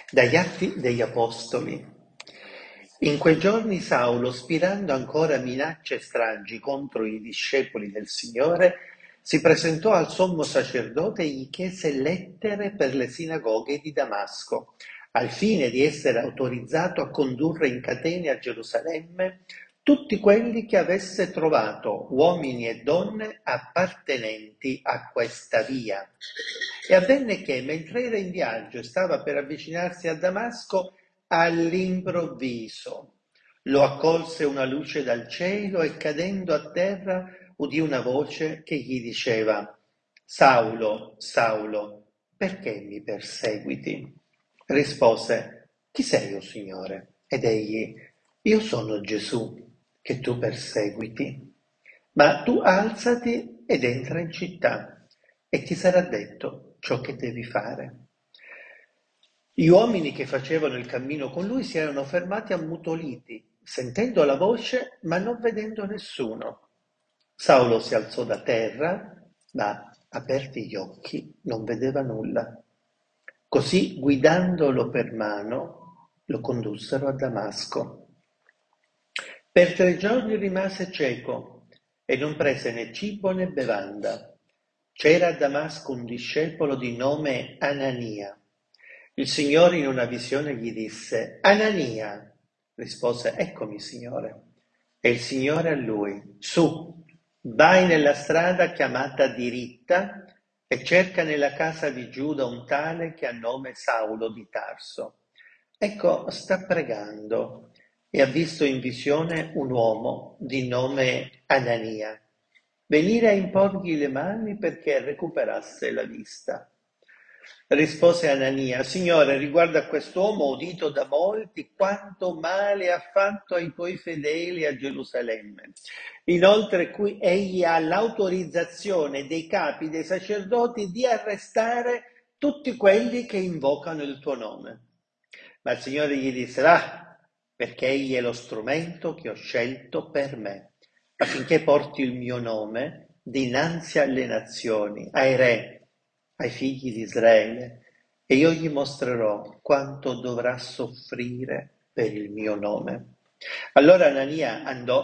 Dagli Atti degli Apostoli. In quei giorni Saulo, spirando ancora minacce e stragi contro i discepoli del Signore, si presentò al sommo sacerdote e gli chiese lettere per le sinagoghe di Damasco, al fine di essere autorizzato a condurre in catene a Gerusalemme tutti quelli che avesse trovato, uomini e donne appartenenti a questa via. E avvenne che, mentre era in viaggio e stava per avvicinarsi a Damasco, all'improvviso lo accolse una luce dal cielo e cadendo a terra udì una voce che gli diceva: Saulo, Saulo, perché mi perseguiti? Rispose: Chi sei, o Signore? Ed egli: Io sono Gesù, che tu perseguiti. Ma tu alzati ed entra in città, e ti sarà detto ciò che devi fare. Gli uomini che facevano il cammino con lui si erano fermati ammutoliti, sentendo la voce ma non vedendo nessuno. Saulo si alzò da terra, ma aperti gli occhi non vedeva nulla. Così, guidandolo per mano, lo condussero a Damasco. Per 3 giorni rimase cieco e non prese né cibo né bevanda. C'era a Damasco un discepolo di nome Anania. Il Signore in una visione gli disse: Anania. Rispose: Eccomi, Signore. E il Signore a lui: Su, vai nella strada chiamata diritta e cerca nella casa di Giuda un tale che ha nome Saulo di Tarso. Ecco, sta pregando e ha visto in visione un uomo di nome Anania venire a imporgli le mani perché recuperasse la vista. Rispose Anania: Signore, riguardo a quest'uomo ho udito da molti quanto male ha fatto ai tuoi fedeli a Gerusalemme. Inoltre qui egli ha l'autorizzazione dei capi dei sacerdoti di arrestare tutti quelli che invocano il tuo nome. Ma il Signore gli disse: Va, perché egli è lo strumento che ho scelto per me, affinché porti il mio nome dinanzi alle nazioni, ai re, ai figli di Israele, e io gli mostrerò quanto dovrà soffrire per il mio nome. Allora Anania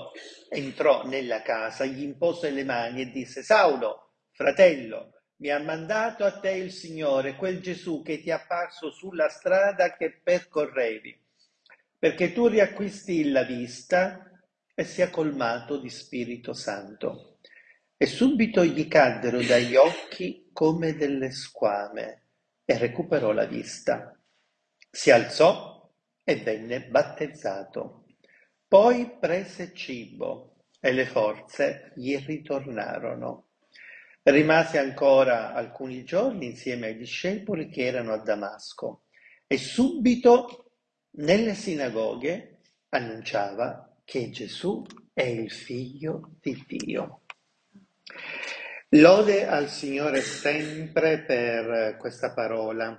entrò nella casa, gli impose le mani e disse: Saulo, fratello, mi ha mandato a te il Signore, quel Gesù che ti è apparso sulla strada che percorrevi, perché tu riacquisti la vista e sia colmato di Spirito Santo. E subito gli caddero dagli occhi come delle squame e recuperò la vista. Si alzò e venne battezzato. Poi prese cibo e le forze gli ritornarono. Rimase ancora alcuni giorni insieme ai discepoli che erano a Damasco e subito nelle sinagoghe annunciava che Gesù è il Figlio di Dio. Lode al Signore sempre per questa parola.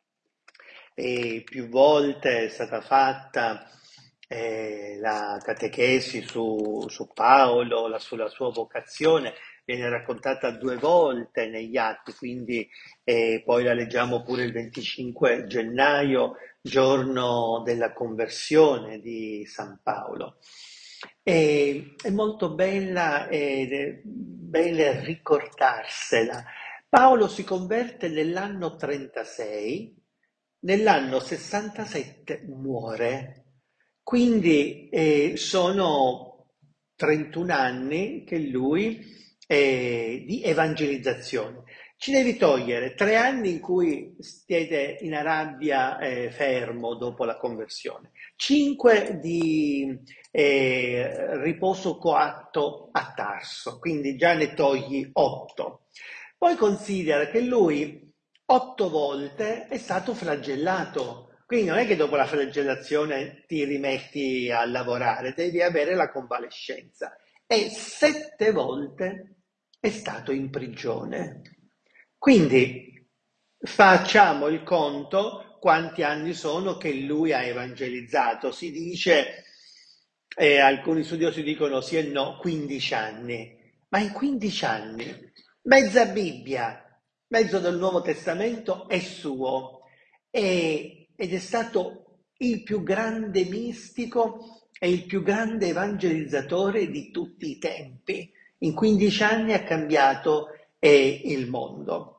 E più volte è stata fatta la catechesi su Paolo, sulla sua vocazione, viene raccontata 2 volte negli Atti, quindi poi la leggiamo pure il 25 gennaio, giorno della conversione di San Paolo. È molto bella ed è bene ricordarsela. Paolo si converte nell'anno 36, nell'anno 67 muore, quindi sono 31 anni che lui di evangelizzazione. Ci devi togliere 3 anni in cui siete in Arabia fermo dopo la conversione, 5 di riposo coatto a Tarso, quindi già ne togli 8. Poi considera che lui 8 volte è stato flagellato, quindi non è che dopo la flagellazione ti rimetti a lavorare, devi avere la convalescenza. E 7 volte è stato in prigione. Quindi facciamo il conto quanti anni sono che lui ha evangelizzato. Si dice, alcuni studiosi dicono sì e no, 15 anni. Ma in 15 anni, mezza Bibbia, mezzo del Nuovo Testamento è suo. E ed è stato il più grande mistico e il più grande evangelizzatore di tutti i tempi. In 15 anni ha cambiato il mondo.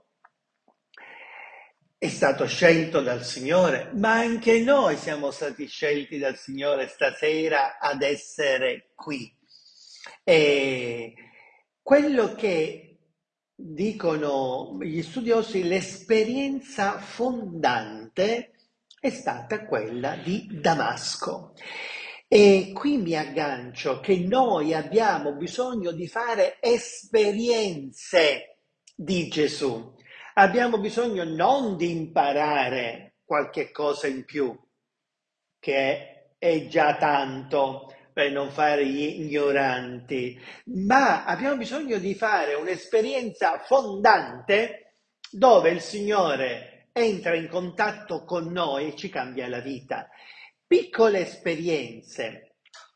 È stato scelto dal Signore, ma anche noi siamo stati scelti dal Signore stasera ad essere qui. E quello che dicono gli studiosi, l'esperienza fondante è stata quella di Damasco. E qui mi aggancio che noi abbiamo bisogno di fare esperienze di Gesù. Abbiamo bisogno non di imparare qualche cosa in più, che è già tanto per non fare gli ignoranti, ma abbiamo bisogno di fare un'esperienza fondante dove il Signore entra in contatto con noi e ci cambia la vita. Piccole esperienze.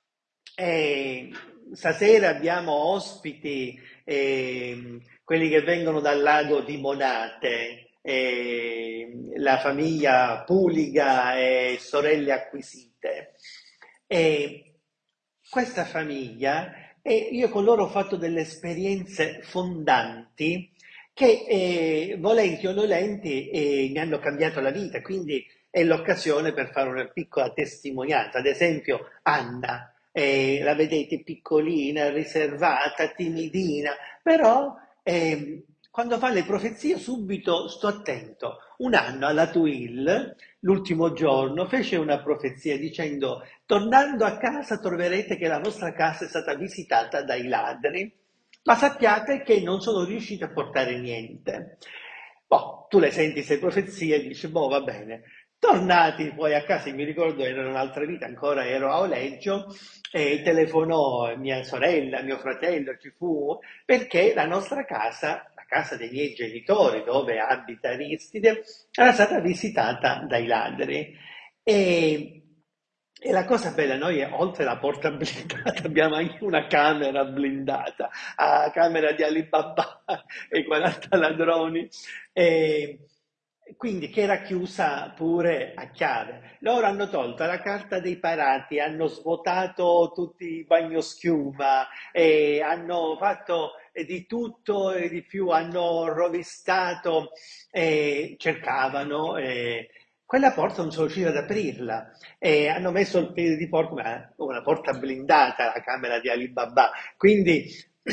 Stasera abbiamo ospiti, quelli che vengono dal lago di Monate, la famiglia Puliga e sorelle acquisite. E questa famiglia, io con loro ho fatto delle esperienze fondanti che volenti o nolenti mi hanno cambiato la vita, quindi è l'occasione per fare una piccola testimonianza. Ad esempio Anna, la vedete piccolina, riservata, timidina, però quando fa le profezie subito sto attento. Un anno alla Twill, l'ultimo giorno, fece una profezia dicendo: tornando a casa troverete che la vostra casa è stata visitata dai ladri, ma sappiate che non sono riusciti a portare niente. Boh, tu le senti queste profezie e dici, boh, va bene. Tornati poi a casa, mi ricordo era un'altra vita, ancora ero a Oleggio, e telefonò mia sorella, mio fratello, ci fu, perché la nostra casa, la casa dei miei genitori, dove abita Aristide, era stata visitata dai ladri. E, e la cosa bella, noi oltre la porta blindata abbiamo anche una camera blindata, a camera di Alibaba e 40 ladroni, e quindi che era chiusa pure a chiave. Loro hanno tolto la carta dei parati, hanno svuotato tutti i bagnoschiuma, e hanno fatto di tutto e di più, hanno rovistato, cercavano, quella porta non sono riusciti ad aprirla, e hanno messo il piede di porco, ma una porta blindata, la camera di Alibaba. Quindi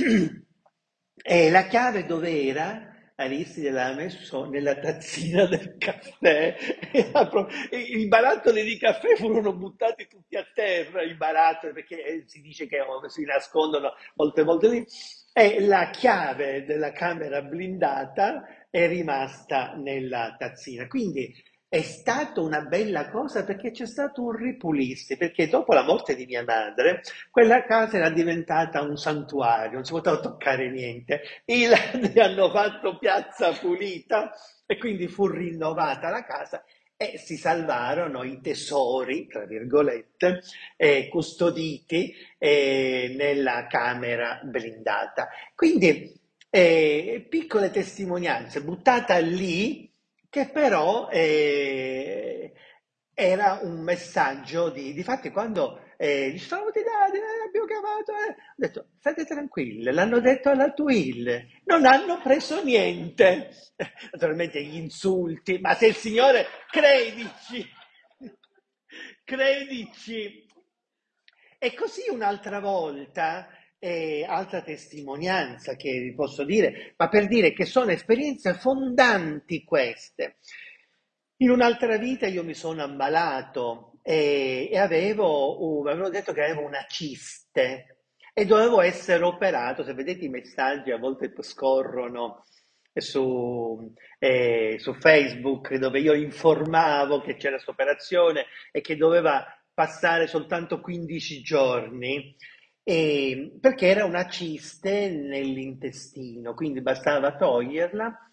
la chiave dove era? Aristide l'ha messo nella tazzina del caffè. I barattoli di caffè furono buttati tutti a terra, i barattoli, perché si dice che si nascondono molte volte lì. E la chiave della camera blindata è rimasta nella tazzina. Quindi è stata una bella cosa, perché c'è stato un ripulirsi, perché dopo la morte di mia madre quella casa era diventata un santuario, non si poteva toccare niente. I ladri hanno fatto piazza pulita e quindi fu rinnovata la casa e si salvarono i tesori, tra virgolette, custoditi nella camera blindata. Quindi piccole testimonianze buttata lì, che però era un messaggio difatti quando dice, sono venuti dati, abbiamo chiamato, ho detto, state tranquille, l'hanno detto alla Twill, non hanno preso niente. Naturalmente gli insulti, ma se il Signore, credici, credici. E così un'altra volta, altra testimonianza che vi posso dire, ma per dire che sono esperienze fondanti queste. In un'altra vita io mi sono ammalato e avevano detto che avevo una ciste e dovevo essere operato. Se vedete i messaggi a volte scorrono su Facebook, dove io informavo che c'era questa operazione e che doveva passare soltanto 15 giorni, perché era una ciste nell'intestino, quindi bastava toglierla.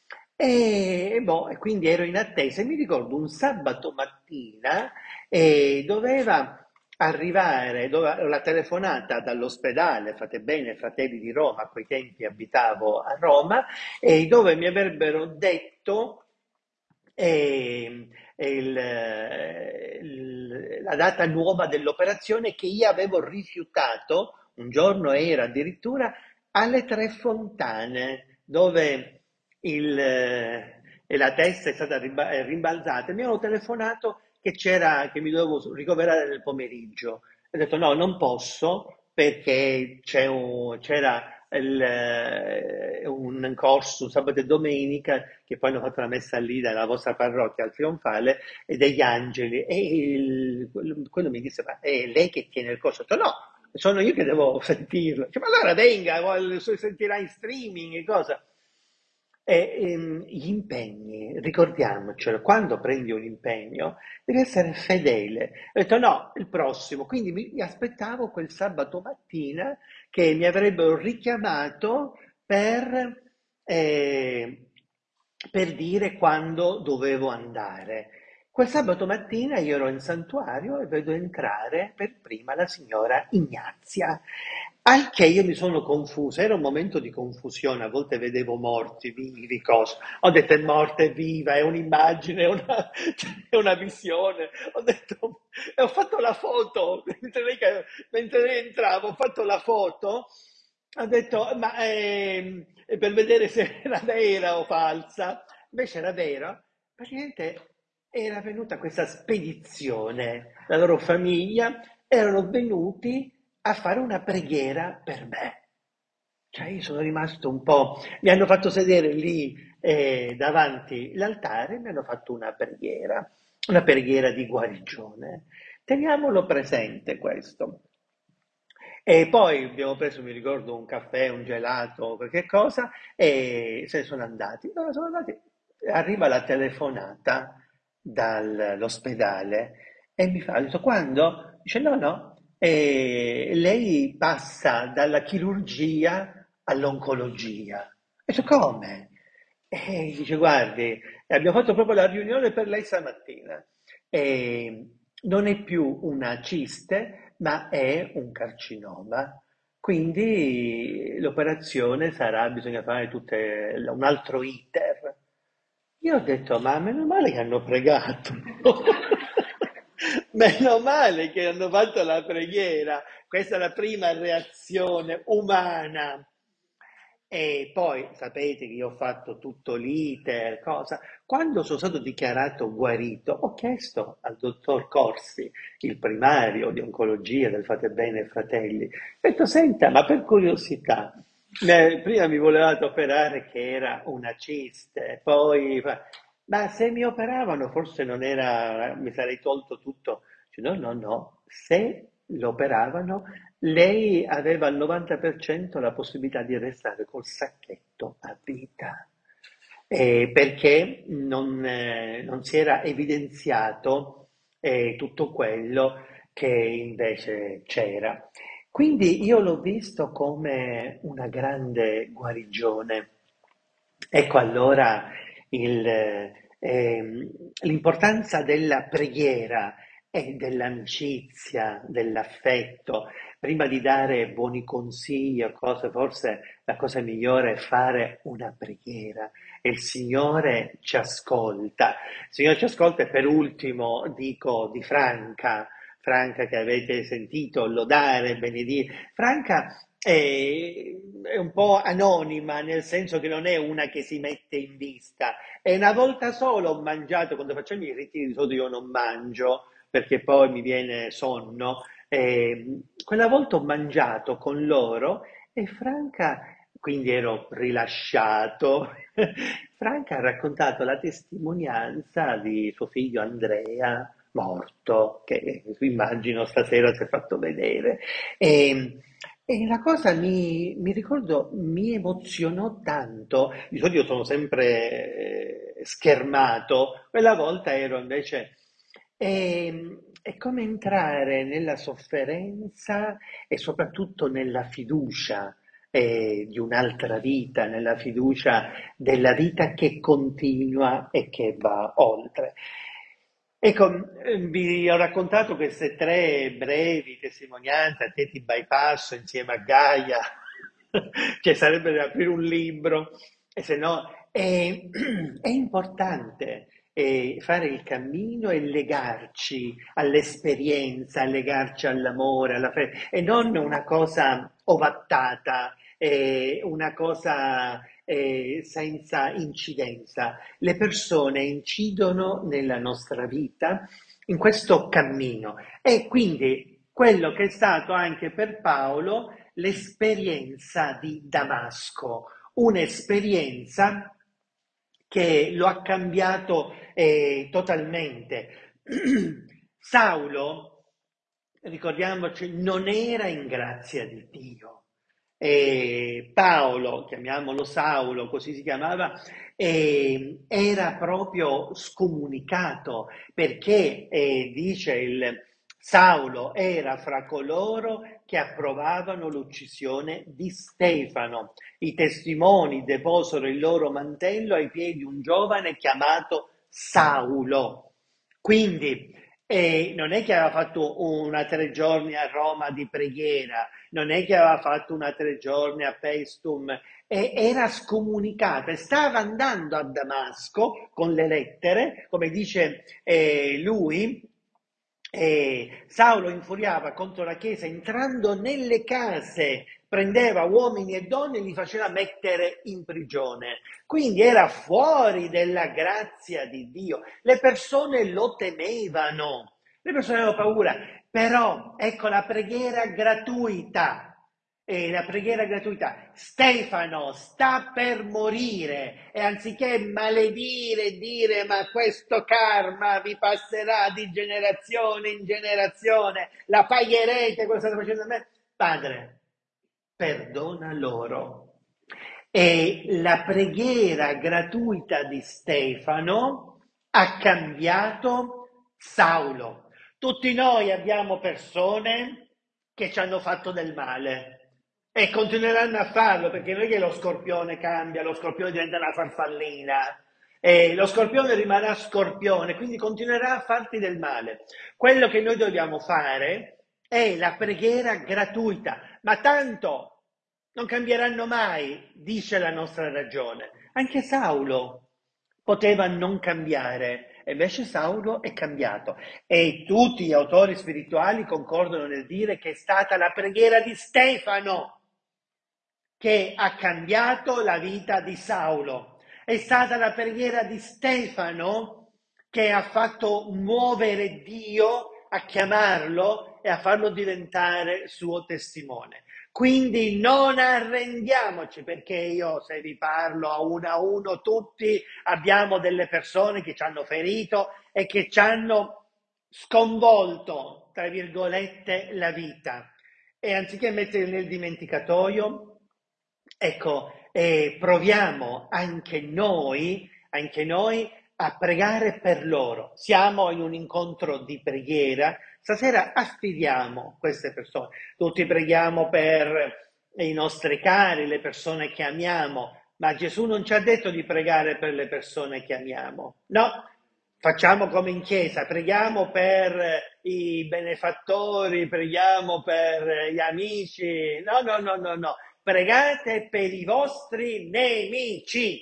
E quindi ero in attesa e mi ricordo un sabato mattina doveva arrivare, la telefonata dall'ospedale, fate bene, Fratelli di Roma, a quei tempi abitavo a Roma, dove mi avrebbero detto la data nuova dell'operazione che io avevo rifiutato. Un giorno era addirittura alle Tre Fontane, dove la testa è stata rimbalzata. Mi hanno telefonato che mi dovevo ricoverare nel pomeriggio. Ho detto no, non posso perché c'era un corso sabato e domenica che poi hanno fatto la messa lì dalla vostra parrocchia al Trionfale e degli angeli e quello mi disse ma è lei che tiene il corso? Ho detto no, sono io che devo sentirlo. Dice, ma allora venga, sentirà in streaming e cosa. Gli impegni, ricordiamocelo, quando prendi un impegno devi essere fedele. Ho detto no, il prossimo. Quindi mi aspettavo quel sabato mattina che mi avrebbero richiamato per, eh, per dire quando dovevo andare. Quel sabato mattina io ero in santuario e vedo entrare per prima la signora Ignazia. Al che io mi sono confusa, era un momento di confusione, a volte vedevo morti, vivi, cose. Ho detto è morta, è viva, è un'immagine, è una visione. Ho detto, e ho fatto la foto, mentre entravo, ho fatto la foto, ho detto, ma per vedere se era vera o falsa. Invece era vera, praticamente era venuta questa spedizione, la loro famiglia erano venuti a fare una preghiera per me. Cioè io sono rimasto un po'. Mi hanno fatto sedere lì davanti l'altare e mi hanno fatto una preghiera di guarigione. Teniamolo presente questo. E poi abbiamo preso, mi ricordo, un caffè, un gelato, qualche cosa, e se ne sono andati. No, sono andati. Arriva la telefonata dall'ospedale e mi fa, ha detto, quando? Dice, no, no, lei passa dalla chirurgia all'oncologia. Ho detto, come? E dice, guardi, abbiamo fatto proprio la riunione per lei stamattina. E non è più una ciste, ma è un carcinoma. Quindi l'operazione sarà, bisogna fare un altro iter. Io ho detto, ma meno male che hanno pregato. Meno male che hanno fatto la preghiera. Questa è la prima reazione umana. E poi sapete che io ho fatto tutto l'iter, cosa. Quando sono stato dichiarato guarito, ho chiesto al dottor Corsi, il primario di oncologia del Fate Bene Fratelli, ho detto, senta, ma per curiosità, prima mi volevate operare che era una ciste, poi, ma se mi operavano forse non era, mi sarei tolto tutto. Dice, no, no, no, se lo operavano lei aveva al 90% la possibilità di restare col sacchetto a vita, perché non si era evidenziato tutto quello che invece c'era. Quindi io l'ho visto come una grande guarigione. Ecco allora l'importanza della preghiera e dell'amicizia, dell'affetto. Prima di dare buoni consigli o cose, forse la cosa migliore è fare una preghiera e il Signore ci ascolta. Il Signore ci ascolta e per ultimo dico di Franca, Franca che avete sentito lodare, benedire. Franca è un po' anonima, nel senso che non è una che si mette in vista. E una volta sola ho mangiato, quando facciamo i ritiri di solito io non mangio, perché poi mi viene sonno. Quella volta ho mangiato con loro e Franca, quindi ero rilasciato, Franca ha raccontato la testimonianza di suo figlio Andrea, morto, che immagino stasera si è fatto vedere. E, e la cosa mi ricordo, mi emozionò tanto. Di solito io sono sempre schermato, quella volta ero invece. È come entrare nella sofferenza e soprattutto nella fiducia di un'altra vita, nella fiducia della vita che continua e che va oltre. Ecco, vi ho raccontato queste tre brevi testimonianze, a te ti bypasso insieme a Gaia, che sarebbe da aprire un libro, e se no è, è importante fare il cammino e legarci all'esperienza, legarci all'amore, alla fede, e non una cosa ovattata, una cosa senza incidenza. Le persone incidono nella nostra vita in questo cammino e quindi quello che è stato anche per Paolo l'esperienza di Damasco, un'esperienza che lo ha cambiato totalmente. Saulo, ricordiamoci, non era in grazia di Dio. Paolo, chiamiamolo Saulo, così si chiamava, era proprio scomunicato perché, dice il Saulo, era fra coloro che approvavano l'uccisione di Stefano. I testimoni deposero il loro mantello ai piedi di un giovane chiamato Saulo. Quindi non è che aveva fatto una 3 giorni a Roma di preghiera, non è che aveva fatto una 3 giorni a Paestum, era scomunicata e stava andando a Damasco con le lettere, come dice lui. Saulo infuriava contro la Chiesa entrando nelle case, prendeva uomini e donne e li faceva mettere in prigione. Quindi era fuori della grazia di Dio. Le persone lo temevano, le persone avevano paura, però ecco la preghiera gratuita. E la preghiera gratuita. Stefano sta per morire e anziché maledire e dire ma questo karma vi passerà di generazione in generazione, la pagherete cosa state facendo a me, Padre, perdona loro. E la preghiera gratuita di Stefano ha cambiato Saulo. Tutti noi abbiamo persone che ci hanno fatto del male e continueranno a farlo perché non è che lo scorpione cambia, lo scorpione diventa una farfallina. E lo scorpione rimarrà scorpione, quindi continuerà a farti del male. Quello che noi dobbiamo fare è la preghiera gratuita, ma tanto non cambieranno mai, dice la nostra ragione. Anche Saulo poteva non cambiare, e invece Saulo è cambiato. E tutti gli autori spirituali concordano nel dire che è stata la preghiera di Stefano che ha cambiato la vita di Saulo. È stata la preghiera di Stefano che ha fatto muovere Dio a chiamarlo e a farlo diventare suo testimone. Quindi non arrendiamoci, perché io, se vi parlo a uno, tutti abbiamo delle persone che ci hanno ferito e che ci hanno sconvolto, tra virgolette, la vita. E anziché metterli nel dimenticatoio, ecco, proviamo anche noi a pregare per loro. Siamo in un incontro di preghiera, stasera affidiamo queste persone. Tutti preghiamo per i nostri cari, le persone che amiamo, ma Gesù non ci ha detto di pregare per le persone che amiamo. No, facciamo come in chiesa, preghiamo per i benefattori, preghiamo per gli amici. No, no, no, no, no. Pregate per i vostri nemici.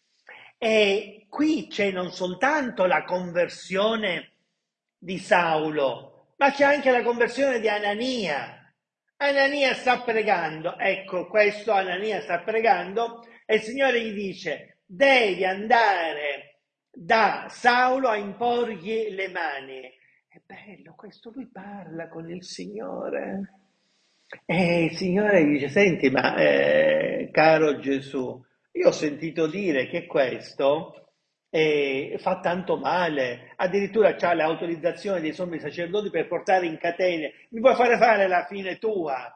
E qui c'è non soltanto la conversione di Saulo, ma c'è anche la conversione di Anania. Anania sta pregando, ecco questo Anania sta pregando e il Signore gli dice devi andare da Saulo a imporgli le mani. È bello questo, lui parla con il Signore. E il Signore gli dice, senti, ma caro Gesù, io ho sentito dire che questo fa tanto male, addirittura c'ha l'autorizzazione dei sommi sacerdoti per portare in catene, mi puoi fare la fine tua?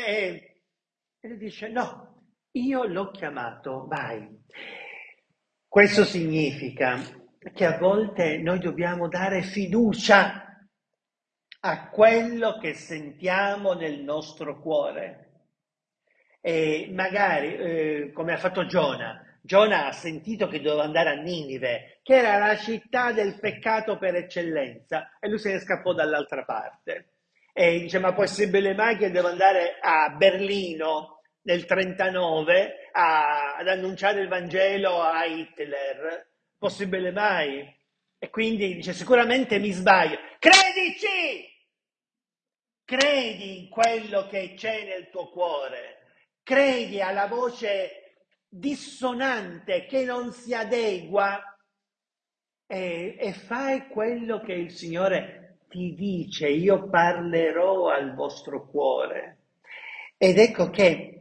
E lui dice, no, io l'ho chiamato, vai. Questo significa che a volte noi dobbiamo dare fiducia a quello che sentiamo nel nostro cuore. E magari, come ha fatto Giona, Giona ha sentito che doveva andare a Ninive, che era la città del peccato per eccellenza, e lui se ne scappò dall'altra parte. E dice, ma possibile mai che devo andare a Berlino nel 39 ad annunciare il Vangelo a Hitler? Possibile mai? E quindi dice, sicuramente mi sbaglio. Credici! Credi in quello che c'è nel tuo cuore, credi alla voce dissonante che non si adegua e fai quello che il Signore ti dice, io parlerò al vostro cuore. Ed ecco che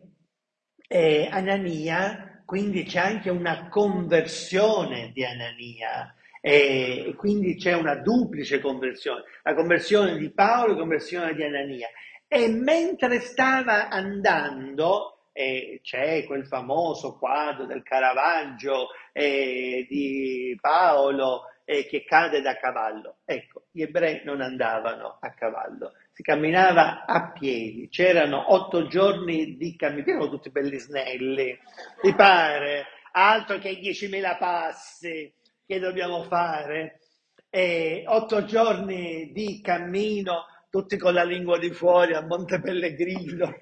Anania, quindi c'è anche una conversione di Anania, e quindi c'è una duplice conversione, la conversione di Paolo e la conversione di Anania. E mentre stava andando, c'è quel famoso quadro del Caravaggio di Paolo che cade da cavallo. Ecco, gli ebrei non andavano a cavallo, si camminava a piedi, c'erano 8 giorni di cammino, erano tutti belli snelli, ti pare? Altro che 10.000 passi che dobbiamo fare, 8 giorni di cammino, tutti con la lingua di fuori a Monte Pellegrino.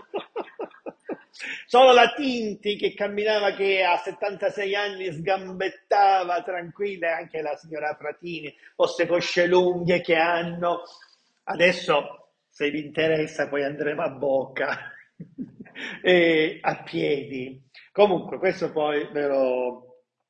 Solo la Tinti che camminava, che a 76 anni sgambettava tranquilla, e anche la signora Fratini, queste cosce lunghe che hanno. Adesso, se vi interessa, poi andremo a Bocca, a piedi. Comunque, questo poi ve lo...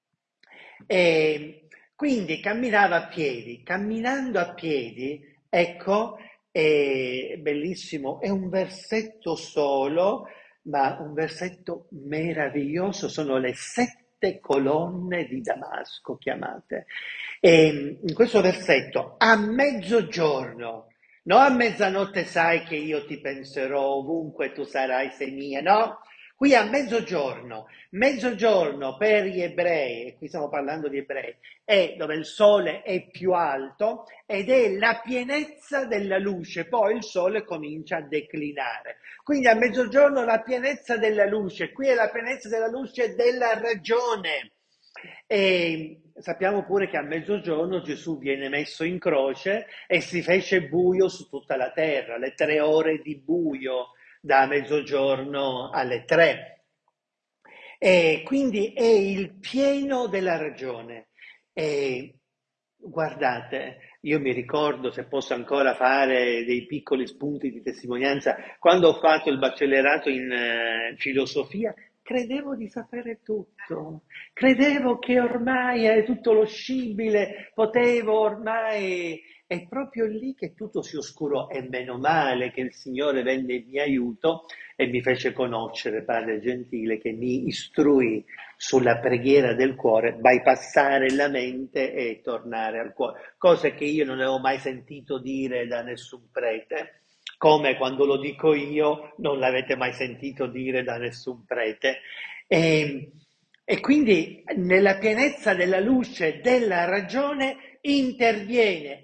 Quindi camminava a piedi, camminando a piedi, ecco, è bellissimo, è un versetto solo, ma un versetto meraviglioso, sono le 7 colonne di Damasco chiamate. E in questo versetto, a mezzogiorno, non a mezzanotte sai che io ti penserò ovunque tu sarai se mia, no? Qui a mezzogiorno per gli ebrei, e qui stiamo parlando di ebrei, è dove il sole è più alto ed è la pienezza della luce, poi il sole comincia a declinare. Quindi a mezzogiorno la pienezza della luce, qui è la pienezza della luce della ragione. E sappiamo pure che a mezzogiorno Gesù viene messo in croce e si fece buio su tutta la terra, le 3 ore di buio da mezzogiorno alle 3. E quindi è il pieno della ragione. E guardate, io mi ricordo, se posso ancora fare dei piccoli spunti di testimonianza, quando ho fatto il baccalaureato in filosofia, credevo di sapere tutto, credevo che ormai è tutto lo scibile, potevo ormai... È proprio lì che tutto si oscurò e meno male che il Signore venne in mio aiuto e mi fece conoscere Padre Gentile, che mi istruì sulla preghiera del cuore, bypassare la mente e tornare al cuore, cosa che io non avevo mai sentito dire da nessun prete, come quando lo dico io non l'avete mai sentito dire da nessun prete. E, e quindi nella pienezza della luce della ragione interviene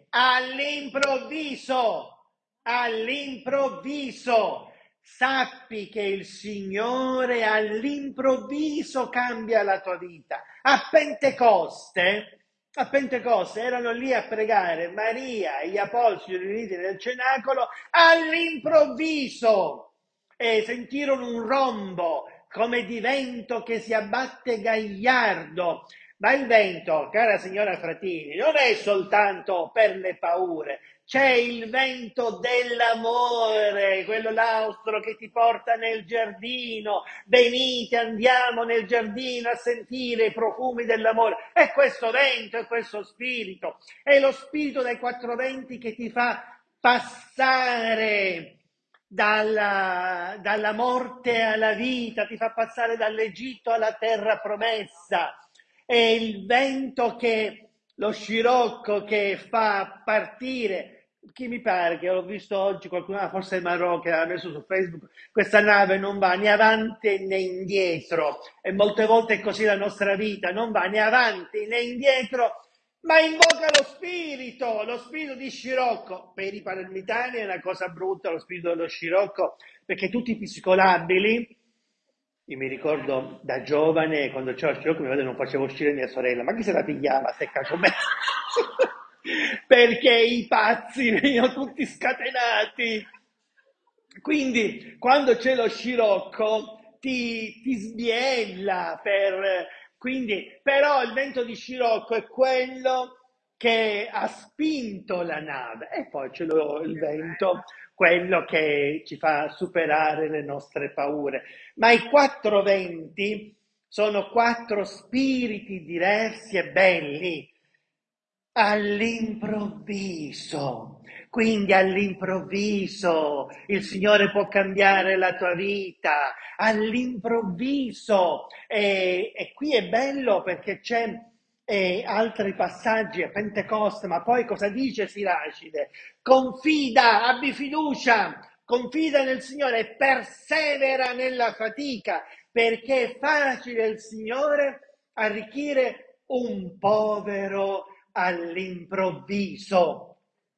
all'improvviso. Sappi che il Signore all'improvviso cambia la tua vita. A Pentecoste erano lì a pregare Maria e gli apostoli riuniti nel cenacolo, all'improvviso e sentirono un rombo come di vento che si abbatte gagliardo. Ma il vento, cara signora Fratini, non è soltanto per le paure, c'è il vento dell'amore, quello l'austro che ti porta nel giardino. Venite, andiamo nel giardino a sentire i profumi dell'amore. È questo vento, è questo spirito, è lo spirito dei 4 venti che ti fa passare dalla morte alla vita, ti fa passare dall'Egitto alla terra promessa. È il vento che, lo scirocco che fa partire. Chi mi pare che l'ho visto oggi, qualcuno, forse Marò, che aveva messo su Facebook, questa nave non va né avanti né indietro, e molte volte è così la nostra vita, non va né avanti né indietro, ma invoca lo spirito di scirocco. Per i palermitani è una cosa brutta lo spirito dello scirocco, perché tutti i psicolabili, io mi ricordo da giovane, quando c'era lo scirocco, mia madre non faceva uscire mia sorella, ma chi se la pigliava, secca come... perché i pazzi venivano tutti scatenati. Quindi quando c'è lo scirocco ti sbiella, quindi, però il vento di scirocco è quello che ha spinto la nave e poi c'è il vento, quello che ci fa superare le nostre paure. Ma i quattro venti sono quattro spiriti diversi e belli all'improvviso. Quindi all'improvviso il Signore può cambiare la tua vita, all'improvviso. E qui è bello perché c'è altri passaggi a Pentecoste, ma poi cosa dice Siracide? Confida, abbi fiducia, confida nel Signore e persevera nella fatica, perché è facile il Signore arricchire un povero all'improvviso.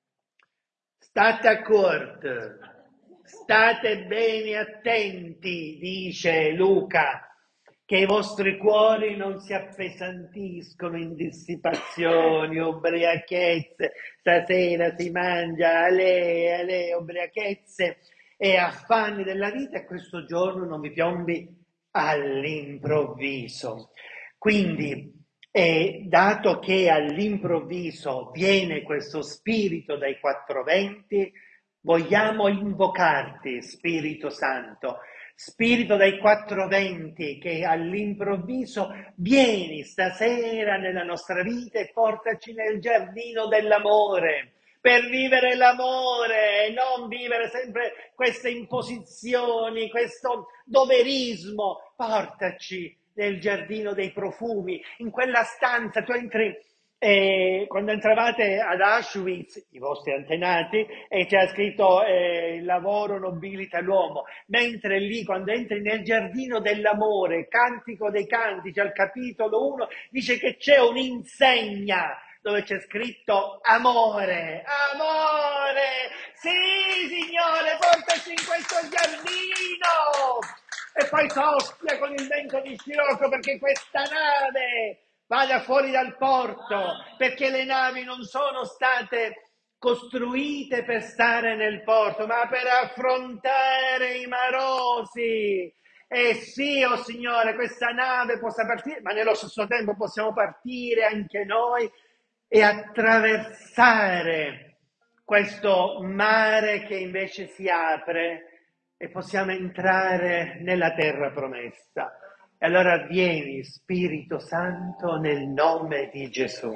State accorti, state bene attenti, dice Luca, che i vostri cuori non si appesantiscono in dissipazioni, ubriachezze, stasera si mangia, ale, ubriachezze e affanni della vita e questo giorno non vi piombi all'improvviso. Quindi, dato che all'improvviso viene questo spirito dai quattro venti, vogliamo invocarti, Spirito Santo, spirito dai quattro venti che all'improvviso vieni stasera nella nostra vita e portaci nel giardino dell'amore per vivere l'amore e non vivere sempre queste imposizioni, questo doverismo. Portaci nel giardino dei profumi, in quella stanza, tu entri, quando entravate ad Auschwitz, i vostri antenati, e c'era scritto il lavoro nobilita l'uomo, mentre lì quando entri nel giardino dell'amore, Cantico dei Cantici, al capitolo 1, dice che c'è un'insegna dove c'è scritto amore, amore, sì Signore, portaci in questo giardino! E poi soffia con il vento di scirocco perché questa nave vada fuori dal porto, perché le navi non sono state costruite per stare nel porto, ma per affrontare i marosi. E sì, oh Signore, questa nave possa partire, ma nello stesso tempo possiamo partire anche noi e attraversare questo mare che invece si apre e possiamo entrare nella terra promessa. E allora vieni, Spirito Santo, nel nome di Gesù.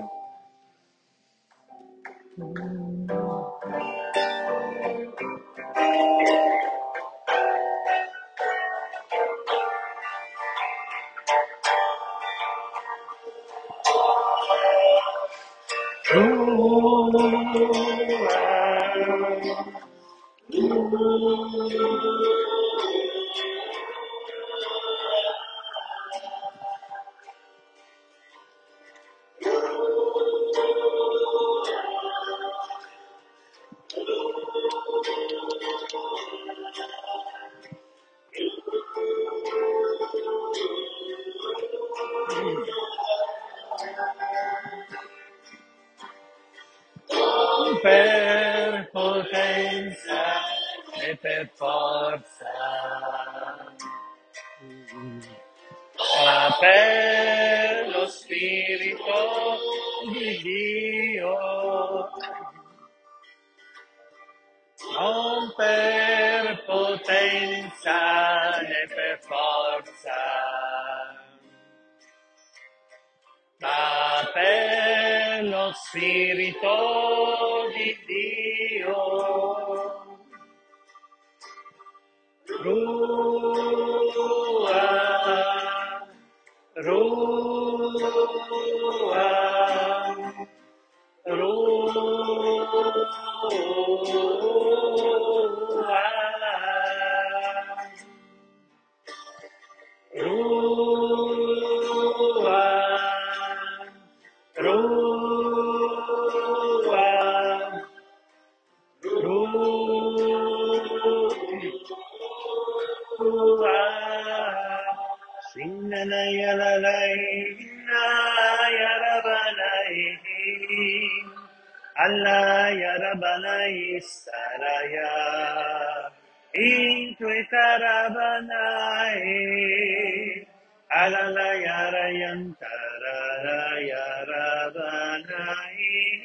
Per potenza e per forza, ma per lo Spirito di Dio, non per potenza né per forza, ma per lo Spirito di Dio. Rua, rua, rua, rua, rua, rua, Allah ya Rabbanai Saraya Intuitarabanai Alala ya Rayantara ya Rabbanai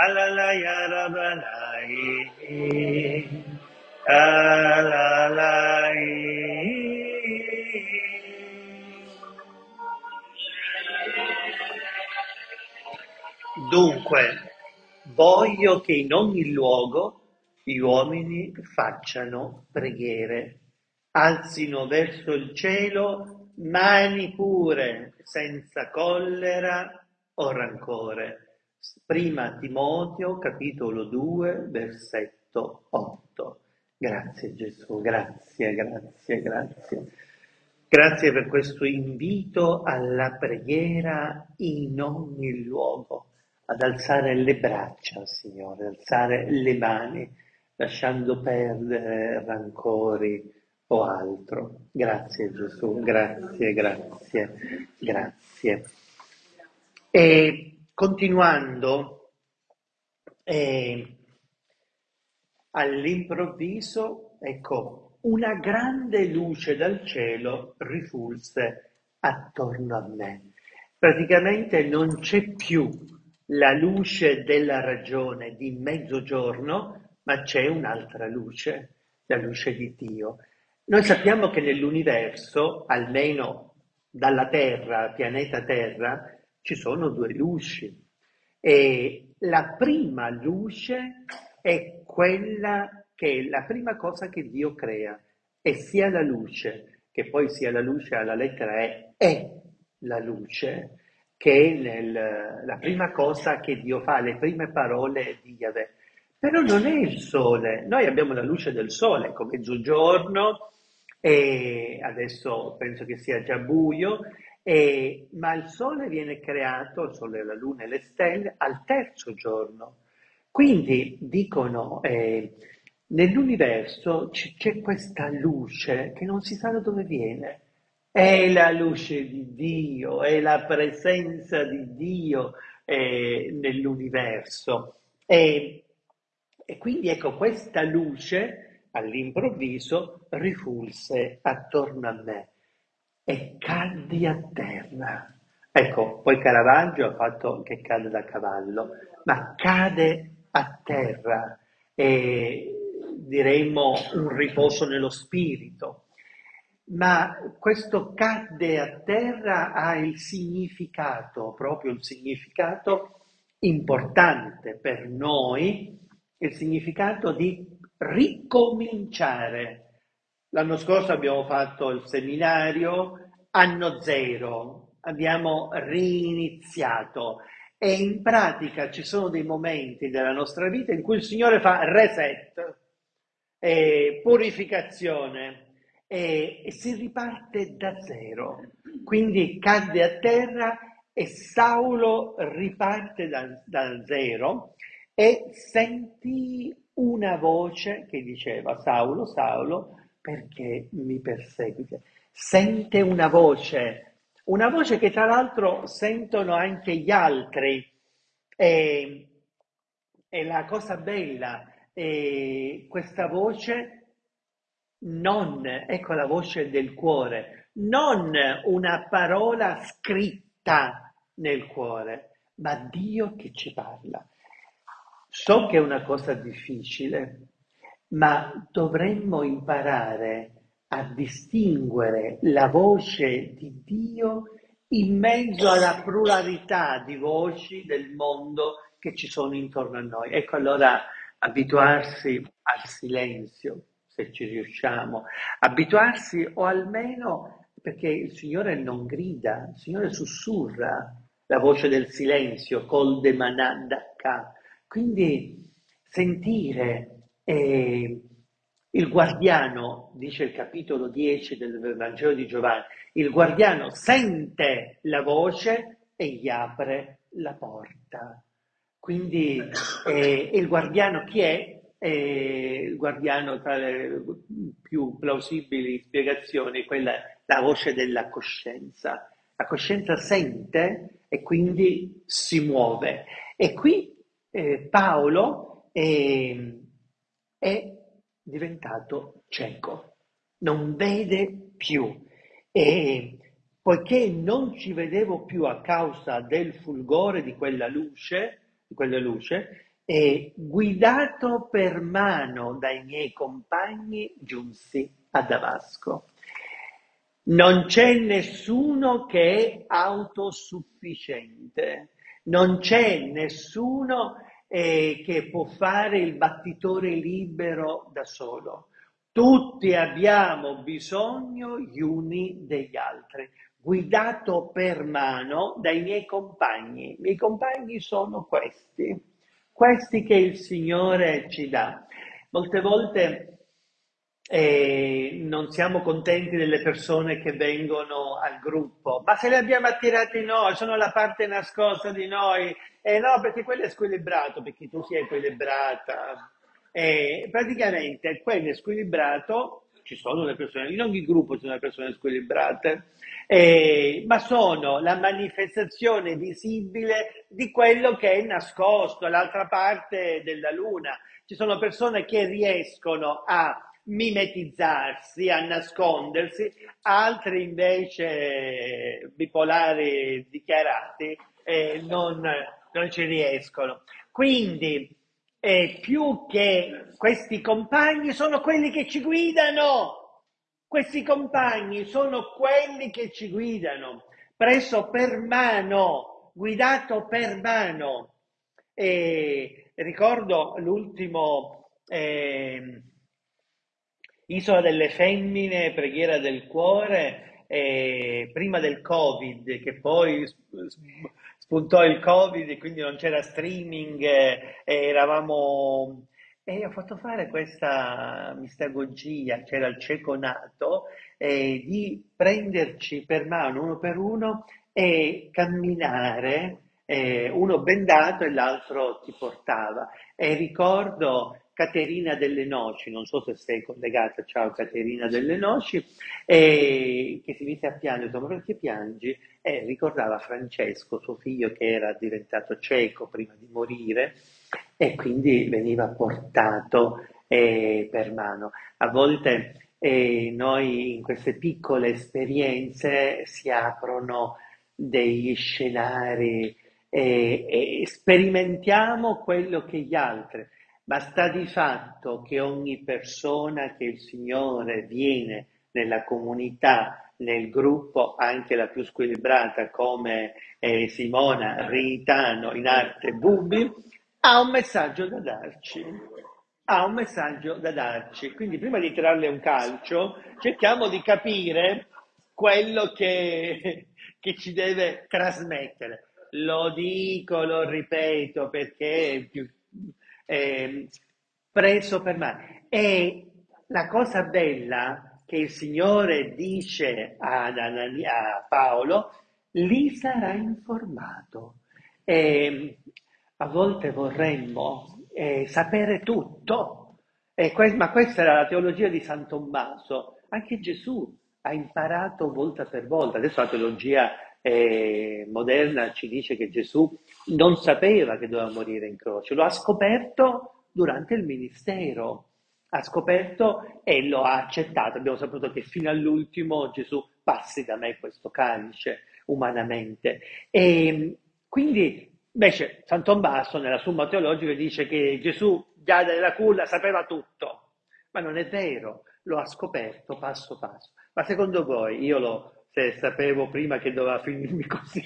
alalaya rabalai, alalai. Dunque, voglio che in ogni luogo gli uomini facciano preghiere, alzino verso il cielo mani pure, senza collera o rancore. Prima Timoteo, capitolo 2, versetto 8. Grazie Gesù, grazie, grazie, grazie. Grazie per questo invito alla preghiera in ogni luogo, ad alzare le braccia, Signore, alzare le mani, lasciando perdere rancori o altro. Grazie Gesù, grazie, grazie, grazie. E continuando, eh, all'improvviso, ecco, una grande luce dal cielo rifulse attorno a me. Praticamente non c'è più la luce della ragione di mezzogiorno, ma c'è un'altra luce, la luce di Dio. Noi sappiamo che nell'universo, almeno dalla Terra, pianeta Terra, ci sono due luci. E la prima luce è quella che è la prima cosa che Dio crea, e sia la luce, che poi sia la luce alla lettera E, è la luce, che è la prima cosa che Dio fa, le prime parole di Yahweh. Però non è il sole, noi abbiamo la luce del sole, come mezzogiorno, e adesso penso che sia già buio, ma il sole viene creato, il sole, la luna e le stelle, al terzo giorno. Quindi dicono, nell'universo c'è questa luce che non si sa da dove viene. È la luce di Dio, è la presenza di Dio nell'universo. E quindi ecco, questa luce all'improvviso rifulse attorno a me e caddi a terra. Ecco, poi Caravaggio ha fatto che cade da cavallo, ma cade a terra, e diremmo un riposo nello spirito. Ma questo cadde a terra ha il significato, proprio il significato importante per noi, il significato di ricominciare. L'anno scorso abbiamo fatto il seminario anno zero, abbiamo riniziato e in pratica ci sono dei momenti della nostra vita in cui il Signore fa reset, purificazione e si riparte da zero. Quindi cadde a terra e Saulo riparte da zero e sentì una voce che diceva: Saulo, Saulo, perché mi perseguiti? Sente una voce che tra l'altro sentono anche gli altri. E, e la cosa bella, questa voce non, ecco la voce del cuore, non una parola scritta nel cuore, ma Dio che ci parla. So che è una cosa difficile, ma dovremmo imparare a distinguere la voce di Dio in mezzo alla pluralità di voci del mondo che ci sono intorno a noi. Ecco allora abituarsi al silenzio, se ci riusciamo, abituarsi o almeno perché il Signore non grida, il Signore sussurra la voce del silenzio, col de manandaka. Quindi sentire il guardiano, dice il capitolo 10 del Vangelo di Giovanni, il guardiano sente la voce e gli apre la porta. Quindi il guardiano chi è? Il guardiano, tra le più plausibili spiegazioni, quella è la voce della coscienza. La coscienza sente e quindi si muove. E qui Paolo è diventato cieco, non vede più. E poiché non ci vedevo più a causa del fulgore di quella luce, e guidato per mano dai miei compagni giunsi a Damasco. Non c'è nessuno che è autosufficiente, non c'è nessuno che può fare il battitore libero da solo. Tutti abbiamo bisogno gli uni degli altri, guidato per mano dai miei compagni. I miei compagni sono questi che il Signore ci dà. Molte volte non siamo contenti delle persone che vengono al gruppo, ma se le abbiamo attirate noi, sono la parte nascosta di noi, e no, perché quello è squilibrato, perché tu sei equilibrata. Praticamente quello è squilibrato, ci sono le persone, in ogni gruppo ci sono le persone squilibrate, ma sono la manifestazione visibile di quello che è nascosto, l'altra parte della luna. Ci sono persone che riescono a mimetizzarsi, a nascondersi, altri invece bipolari dichiarati non ci riescono. Quindi, più che questi compagni sono quelli che ci guidano. Questi compagni sono quelli che ci guidano, preso per mano, guidato per mano. E ricordo l'ultimo Isola delle Femmine, Preghiera del Cuore, prima del Covid, che poi spuntò il Covid e quindi non c'era streaming, eravamo... E ho fatto fare questa mistagogia, c'era il cieco nato, di prenderci per mano uno per uno e camminare, uno bendato e l'altro ti portava. E ricordo Caterina delle Noci, non so se sei collegata, ciao Caterina delle Noci, che si mise a piangere, insomma, perché piangi? E ricordava Francesco, suo figlio che era diventato cieco prima di morire e quindi veniva portato per mano. A volte noi in queste piccole esperienze si aprono degli scenari e sperimentiamo quello che gli altri. Ma sta di fatto che ogni persona che il Signore viene nella comunità, nel gruppo, anche la più squilibrata come Simona Ritano in arte Bubi, ha un messaggio da darci. Ha un messaggio da darci. Quindi prima di tirarle un calcio, cerchiamo di capire quello che ci deve trasmettere. Lo dico, lo ripeto perché è più eh, preso per mano. E la cosa bella che il Signore dice a Paolo, lì sarà informato. E a volte vorremmo sapere tutto, ma questa era la teologia di San Tommaso. Anche Gesù ha imparato volta per volta. Adesso la teologia moderna ci dice che Gesù non sapeva che doveva morire in croce, lo ha scoperto durante il ministero, ha scoperto e lo ha accettato. Abbiamo saputo che fino all'ultimo Gesù passi da me questo calice umanamente. E quindi invece San Tommaso nella Summa Teologica dice che Gesù già dalla culla sapeva tutto, ma non è vero, lo ha scoperto passo passo. Ma secondo voi se sapevo prima che doveva finirmi così,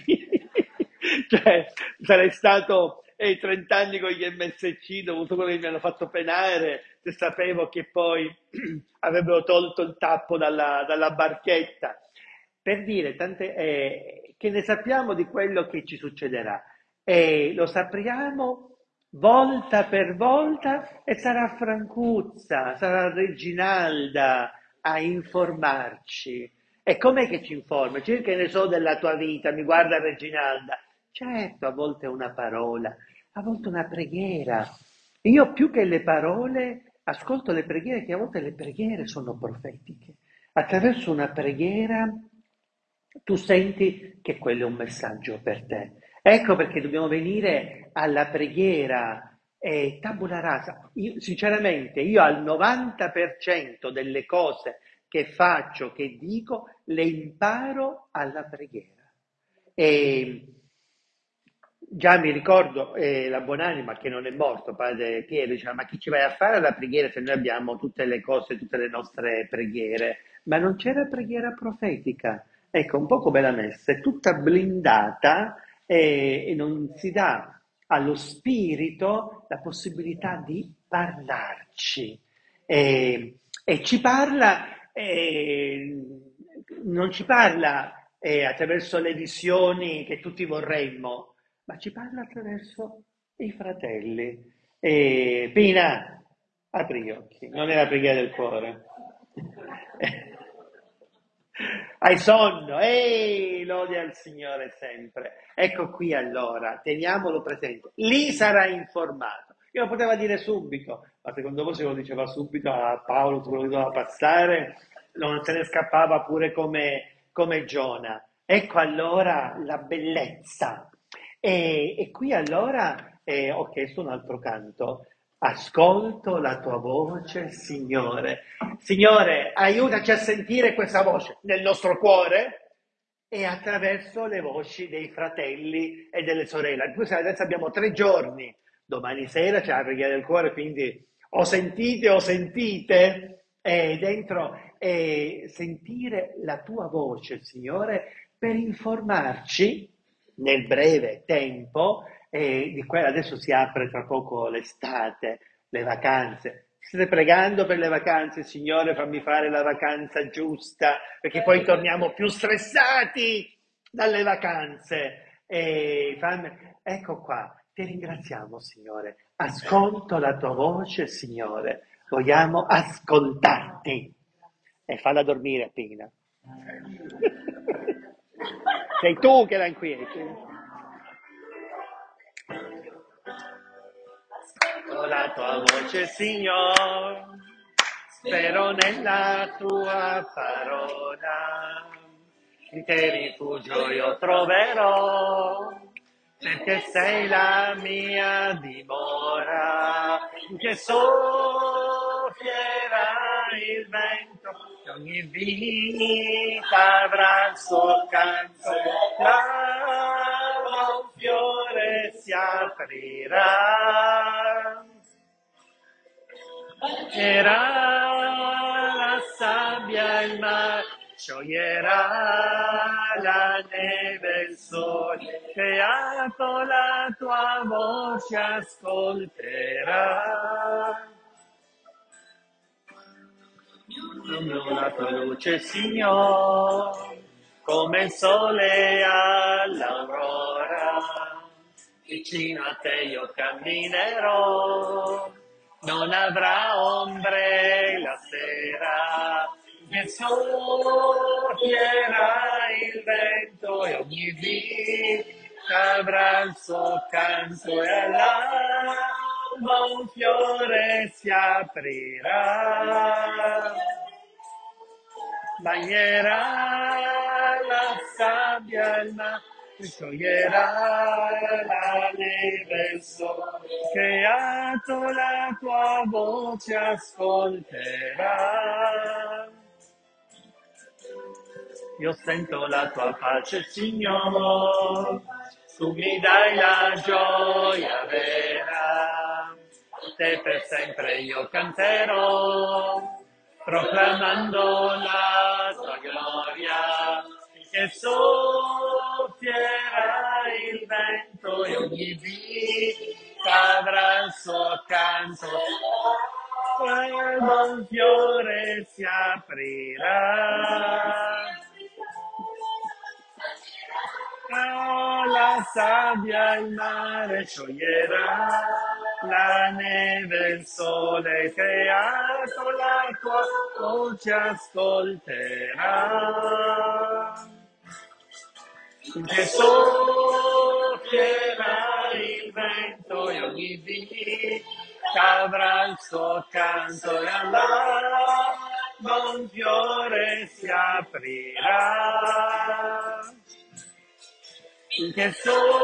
cioè sarei stato 30 anni con gli MSC, dovuto quello che mi hanno fatto penare, se sapevo che poi avrebbero tolto il tappo dalla barchetta. Per dire, che ne sappiamo di quello che ci succederà e lo sapriamo volta per volta e sarà Francuzza, sarà Reginalda a informarci. E com'è che ci informa? Che ne so della tua vita, mi guarda Reginalda. Certo, a volte è una parola, a volte una preghiera. Io più che le parole ascolto le preghiere, che a volte le preghiere sono profetiche. Attraverso una preghiera tu senti che quello è un messaggio per te. Ecco perché dobbiamo venire alla preghiera tabula rasa. Sinceramente, io al 90% delle cose che faccio, che dico, le imparo alla preghiera. E Già mi ricordo la buonanima che non è morto, padre Piero, diceva, ma chi ci vai a fare la preghiera se noi abbiamo tutte le cose, tutte le nostre preghiere? Ma non c'era preghiera profetica. Ecco, un po' come la messa, è tutta blindata e non si dà allo spirito la possibilità di parlarci. E ci parla, non ci parla attraverso le visioni che tutti vorremmo, ma ci parla attraverso i fratelli. Pina, apri gli occhi, non è la preghiera del cuore. Hai sonno, ehi, lode al Signore sempre. Ecco qui allora, teniamolo presente. Lì sarà informato. Io lo poteva dire subito, ma secondo voi se lo diceva subito a Paolo, se lo doveva passare, non se ne scappava pure come Giona. Ecco allora la bellezza. E qui allora ho chiesto un altro canto. Ascolto la tua voce, Signore. Signore, aiutaci a sentire questa voce nel nostro cuore e attraverso le voci dei fratelli e delle sorelle. Qui adesso abbiamo 3 giorni. Domani sera c'è la preghiera del cuore, quindi o sentite, dentro sentire la tua voce, Signore, per informarci nel breve tempo, adesso si apre tra poco l'estate, le vacanze. State pregando per le vacanze, Signore, fammi fare la vacanza giusta, perché poi torniamo più stressati dalle vacanze. Ecco qua, ti ringraziamo, Signore. Ascolto la tua voce, Signore. Vogliamo ascoltarti. E falla dormire, Pina. Sei tu che la inquieti. Ascolto la tua voce, Signore, spero nella tua parola, in te rifugio io troverò, perché sei la mia dimora, che soffierà il vento, che ogni vita avrà il suo canto, un fiore si aprirà. Era la sabbia il mare, scioglierà la neve il sole, creato la tua voce ascolterà. La tua luce, Signore, come il sole all'aurora, vicino a te io camminerò, non avrà ombre la sera, che soffierà il vento e ogni vita avrà il suo canto e all'alba un fiore si aprirà. Bagnerà la sabbia il mare, scioglierà la neve il sole, creato la tua voce ascolterà. Io sento la tua pace, Signore, tu mi dai la gioia vera, te per sempre io canterò, proclamando la tua gloria, che soffierà il vento e ogni vita avrà il suo canto, quando un fiore si aprirà. La sabbia il mare scioglierà, la neve il sole creato, la tua voce ascolterà. Che soffierà il vento e ogni vita avrà il suo canto e all'alba un fiore si aprirà. Che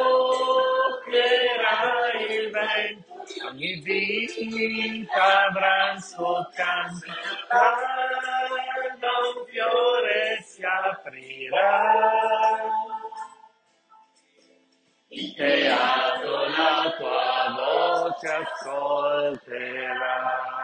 soffierà il vento, ogni vita avrà il suo canto, quando un fiore si aprirà. beato la tua voce ascolterà.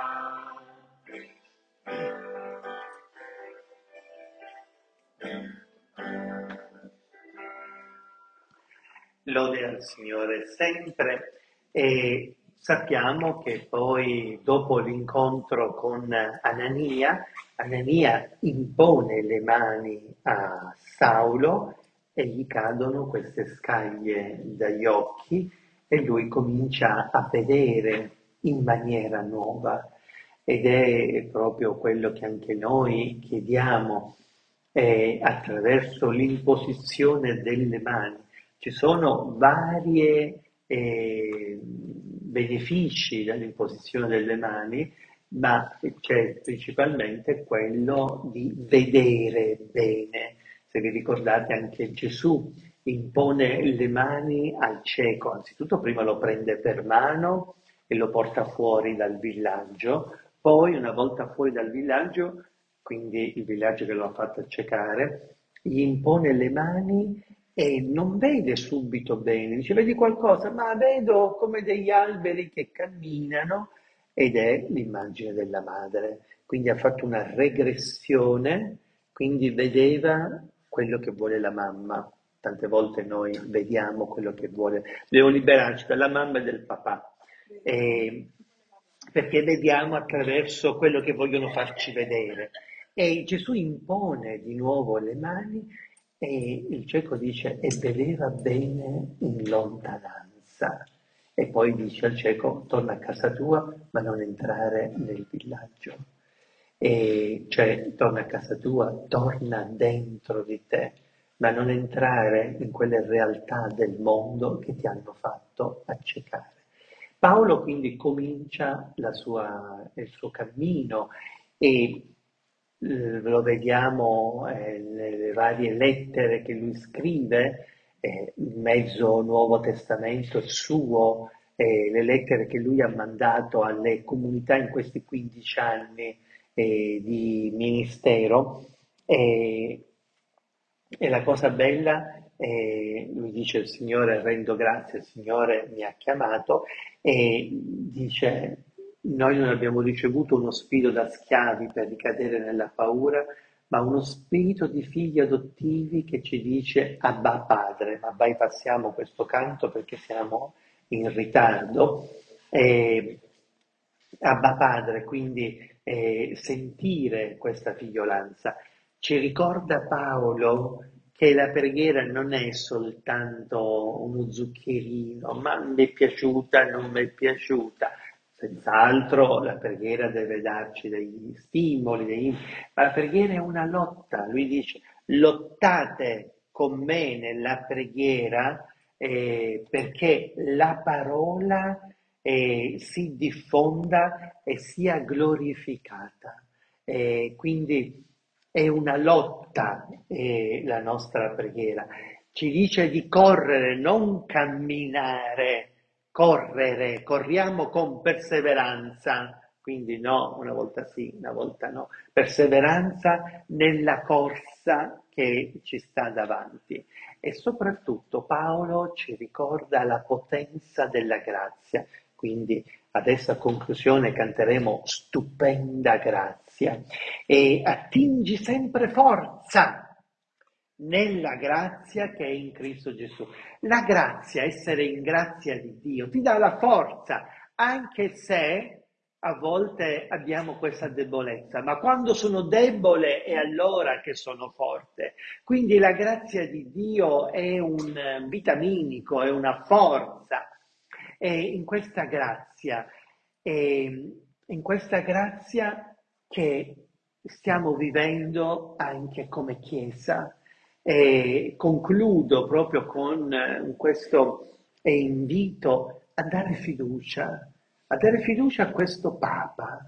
Lode al Signore sempre e sappiamo che poi dopo l'incontro con Anania, Anania impone le mani a Saulo e gli cadono queste scaglie dagli occhi e lui comincia a vedere in maniera nuova ed è proprio quello che anche noi chiediamo attraverso l'imposizione delle mani. Ci sono vari benefici dall'imposizione delle mani, ma c'è principalmente quello di vedere bene. Se vi ricordate anche Gesù impone le mani al cieco, anzitutto prima lo prende per mano e lo porta fuori dal villaggio, poi una volta fuori dal villaggio, quindi il villaggio che lo ha fatto accecare, gli impone le mani e non vede subito bene, dice vedi qualcosa, ma vedo come degli alberi che camminano ed è l'immagine della madre, quindi ha fatto una regressione, quindi vedeva quello che vuole la mamma. Tante volte noi vediamo quello che vuole, dobbiamo liberarci dalla mamma e del papà, eh, perché vediamo attraverso quello che vogliono farci vedere. E Gesù impone di nuovo le mani e il cieco dice e vedeva bene in lontananza. E poi dice al cieco torna a casa tua ma non entrare nel villaggio. E cioè torna a casa tua, torna dentro di te, ma non entrare in quelle realtà del mondo che ti hanno fatto accecare. Paolo quindi comincia il suo cammino e lo vediamo nelle varie lettere che lui scrive, in mezzo Nuovo Testamento suo, le lettere che lui ha mandato alle comunità in questi 15 anni di ministero. E, e la cosa bella, lui dice il Signore, rendo grazie, il Signore mi ha chiamato e dice noi non abbiamo ricevuto uno spirito da schiavi per ricadere nella paura, ma uno spirito di figli adottivi che ci dice Abba Padre, ma bypassiamo questo canto perché siamo in ritardo. Eh, Abba Padre, quindi sentire questa figliolanza. Ci ricorda Paolo che la preghiera non è soltanto uno zuccherino, ma mi è piaciuta, non mi è piaciuta. Senz'altro la preghiera deve darci degli stimoli, ma la preghiera è una lotta. Lui dice, lottate con me nella preghiera perché la parola si diffonda e sia glorificata. Quindi è una lotta la nostra preghiera. Ci dice di correre, non camminare, correre, corriamo con perseveranza. Quindi no, una volta sì, una volta no. Perseveranza nella corsa che ci sta davanti. E soprattutto Paolo ci ricorda la potenza della grazia. Quindi adesso a conclusione canteremo Stupenda grazia e attingi sempre forza nella grazia che è in Cristo Gesù. La grazia, essere in grazia di Dio, ti dà la forza, anche se a volte abbiamo questa debolezza, ma quando sono debole è allora che sono forte. Quindi la grazia di Dio è un vitaminico, è una forza. E in questa grazia che stiamo vivendo anche come Chiesa. E concludo proprio con questo invito a dare fiducia a questo Papa,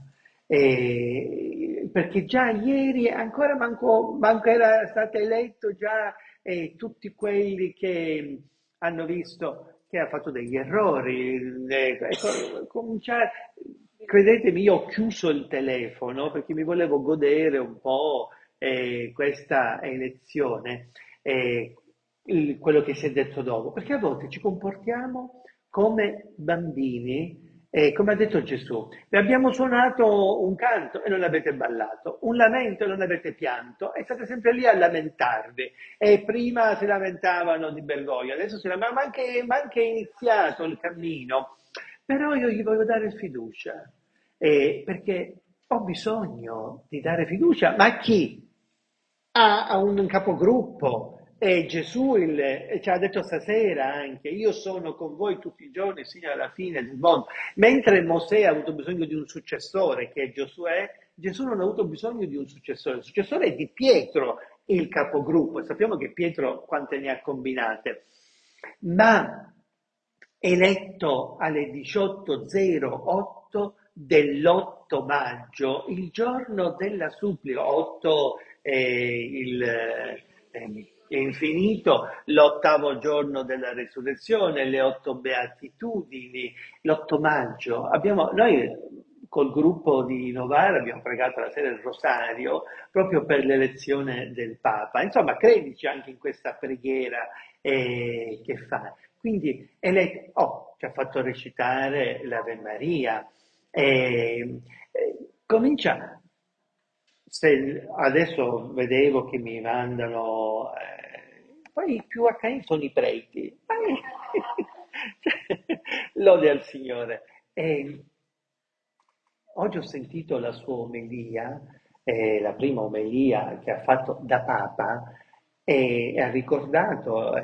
perché già ieri, ancora manco era stato eletto, già tutti quelli che hanno visto che ha fatto degli errori, cominciare, credetemi, io ho chiuso il telefono perché mi volevo godere un po' questa elezione. Eh, quello che si è detto dopo, perché a volte ci comportiamo come bambini, come ha detto Gesù. Vi abbiamo suonato un canto e non avete ballato, un lamento e non avete pianto, e state sempre lì a lamentarvi. E prima si lamentavano di Bergoglio, adesso si lamentano, ma anche è iniziato il cammino. Però io gli voglio dare fiducia, perché ho bisogno di dare fiducia, ma a chi? A un capogruppo. E Gesù ci ha detto stasera anche, io sono con voi tutti i giorni sino alla fine del mondo. Mentre Mosè ha avuto bisogno di un successore, che è Giosuè, Gesù non ha avuto bisogno di un successore. Il successore è di Pietro, il capogruppo. E sappiamo che Pietro quante ne ha combinate. Ma eletto alle 18.08 dell'8 maggio, il giorno della supplica, 8 è infinito, l'8° giorno della resurrezione, le 8 beatitudini, l'8 maggio. Noi col gruppo di Novara abbiamo pregato la sera il rosario proprio per l'elezione del Papa. Insomma, credici anche in questa preghiera che fa. Quindi ci ha fatto recitare l'Ave Maria. Comincia, adesso vedevo che mi mandano, poi i più accaniti sono i preti. Cioè, lode al Signore. Oggi ho sentito la sua omelia, la prima omelia che ha fatto da Papa, e ha ricordato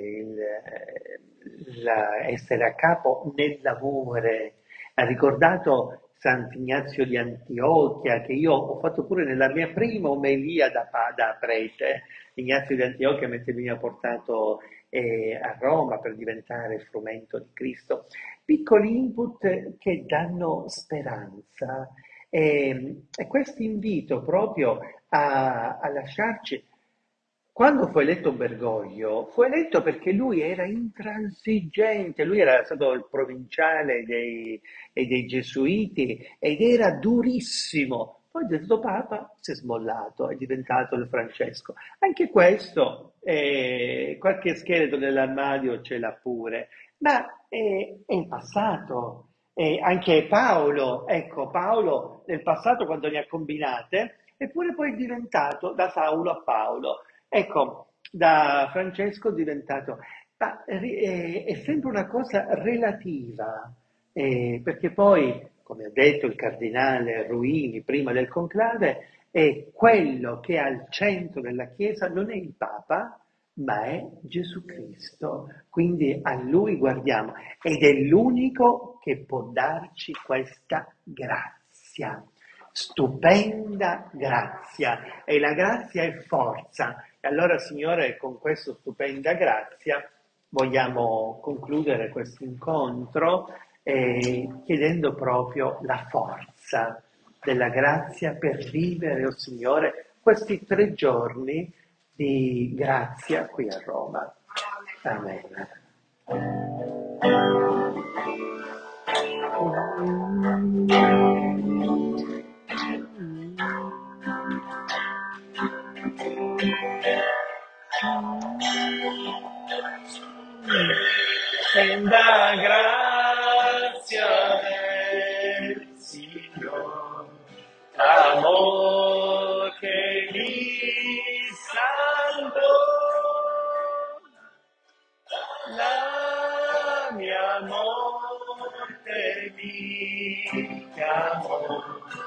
essere a capo nel lavoro, ha ricordato Sant'Ignazio di Antiochia, che io ho fatto pure nella mia prima omelia da prete. Ignazio di Antiochia, mentre mi ha portato a Roma per diventare frumento di Cristo. Piccoli input che danno speranza, e questo invito proprio a lasciarci. Quando fu eletto Bergoglio, fu eletto perché lui era intransigente, lui era stato il provinciale dei Gesuiti ed era durissimo. Poi è diventato Papa, si è smollato, è diventato il Francesco. Anche questo, qualche scheletro nell'armadio ce l'ha pure, ma è il passato. Anche Paolo, ecco, Paolo nel passato quando ne ha combinate, eppure poi è diventato da Saulo a Paolo. Ecco, da Francesco è diventato, ma è sempre una cosa relativa, perché poi, come ha detto il cardinale Ruini prima del conclave, è quello che è al centro della Chiesa non è il Papa, ma è Gesù Cristo. Quindi a Lui guardiamo ed è l'unico che può darci questa grazia, stupenda grazia. E la grazia è forza. E allora, Signore, con questa stupenda grazia vogliamo concludere questo incontro chiedendo proprio la forza della grazia per vivere, oh Signore, questi 3 giorni di grazia qui a Roma. Amen. Senda grazia del Signore, amor che mi salvò, la mia morte mi chiamò,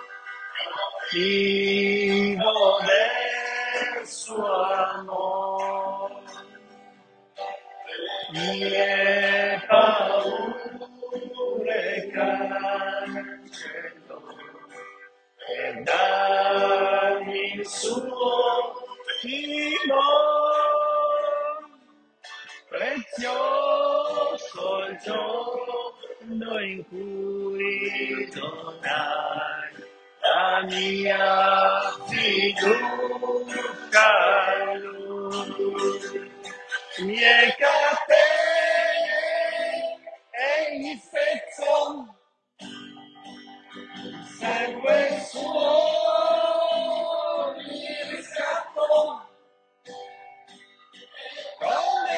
vivo del suo amor. Mie paure cancellò e darmi il suo timore, prezioso il giorno in cui donai la mia fiducia a lui. I miei capelli egli spezzò, segue il suo mi riscattò, come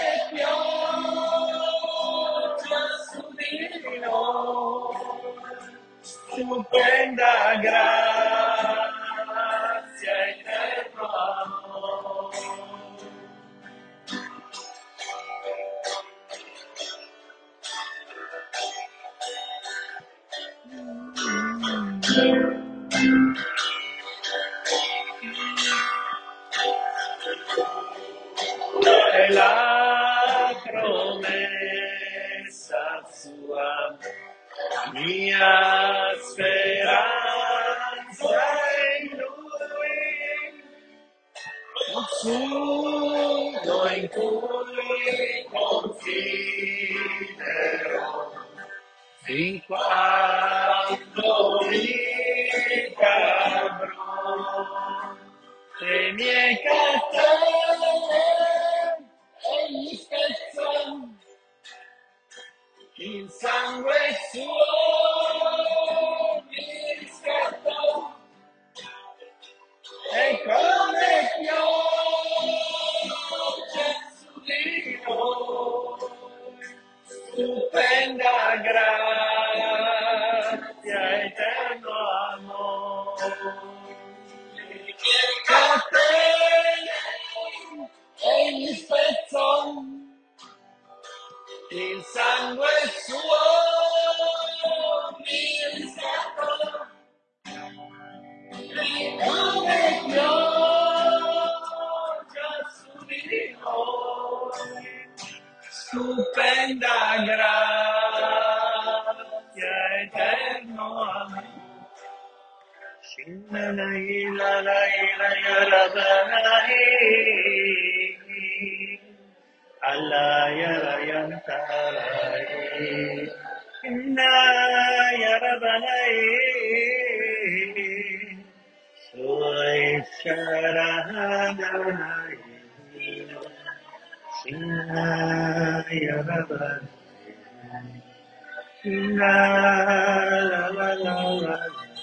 stupenda grazia, eterno amore. E la promessa sua, mia speranza in lui, nessuno in cui confiderò, fin quando mi cabrò. Le mie catene egli spezzò, il sangue suo mi riscattò, e come pioggia su di noi, stupenda grazia, eterno amore. Catene egli spezzò, il sangue suo mi riscattò, e come pioggia su di noi, stupenda grazia, eterno amore. Allah yarayantarai, inna yarabanai, suai sharanai, inna yarabanai, inna la la la la.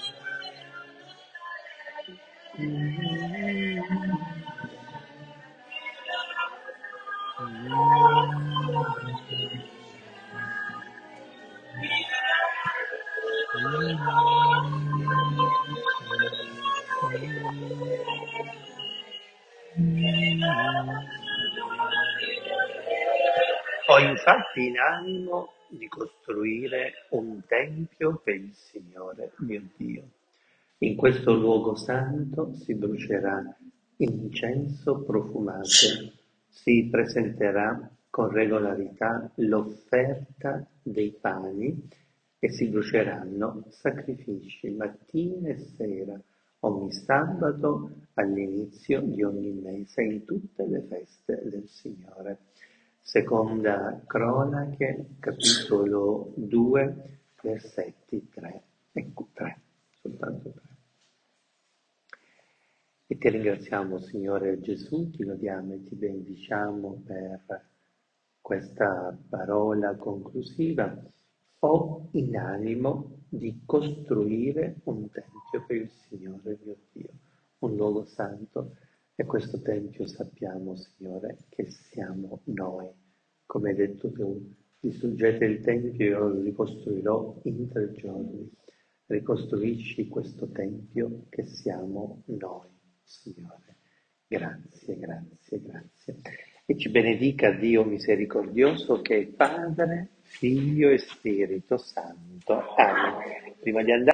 Ho infatti in animo di costruire un tempio per il Signore mio Dio. In questo luogo santo si brucerà incenso profumato, si presenterà con regolarità l'offerta dei pani e si bruceranno sacrifici mattina e sera, ogni sabato all'inizio di ogni mese in tutte le feste del Signore. Seconda Cronache, capitolo 2, versetti 3 e 3, soltanto 3. E ti ringraziamo, Signore Gesù, ti lodiamo e ti benediciamo per questa parola conclusiva. Ho in animo di costruire un tempio per il Signore mio Dio, un luogo santo, e questo tempio sappiamo, Signore, che siamo noi. Come hai detto tu, distruggete il tempio e io lo ricostruirò in 3 giorni. Ricostruisci questo tempio che siamo noi, Signore. Grazie, grazie, grazie. E ci benedica Dio misericordioso, che è Padre, Figlio e Spirito Santo. Amen. Prima di andare